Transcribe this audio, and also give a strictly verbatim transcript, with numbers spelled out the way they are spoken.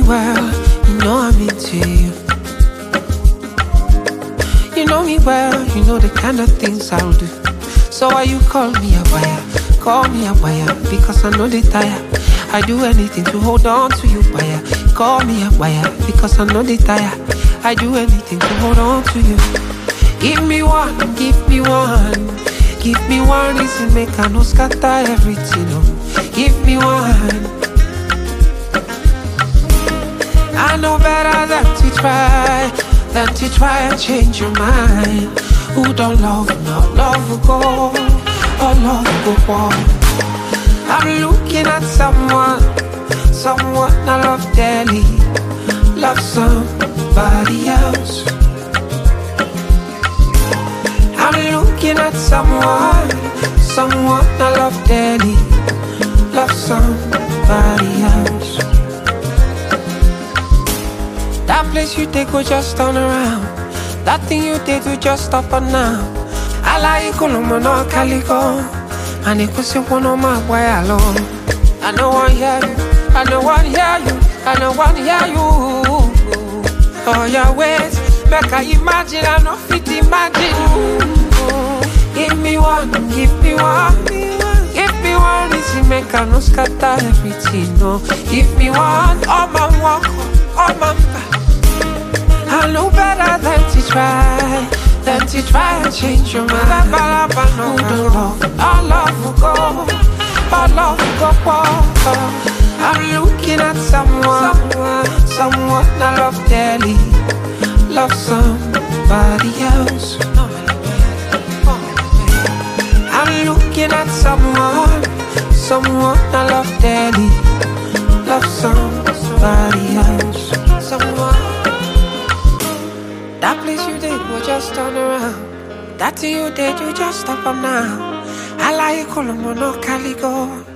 well, you know I'm into you. You know me well, you know the kind of things I'll do. So why you call me a buyer? Call me a buyer, because I know they tire. I do anything to hold on to you, buyer. Call me a buyer, because I know they tire. I do anything to hold on to you. Give me one, give me one. Give me one reason, make I no scatter everything. Oh. Give me one. I know better than to try, than to try and change your mind. Who don't love, no love will go, or love will go on. I'm looking at someone, someone I love dearly, love somebody else. I'm looking at someone, someone I love dearly, love somebody else. That place you take will just turn around. That thing you did will just stop and now. I like Colombo, no Calico. And it was one of my way alone. I know I hear you, I know I hear you, I know I hear you. Oh, your ways, make I imagine, I know fit imagine. Give me one, give me one, give me one reason, make I no scatter everything. No, give me one, all my walk, all my back. I know better than to try, than to try and change your mind. Who don't love, our love will go, our love will go. I'm looking at someone, someone I love dearly, love somebody else. I'm looking at someone, someone I love dearly, love somebody else. Someone. That place you did will just turn around. That thing you did, you just stop them now. I like Colombo, no Calico.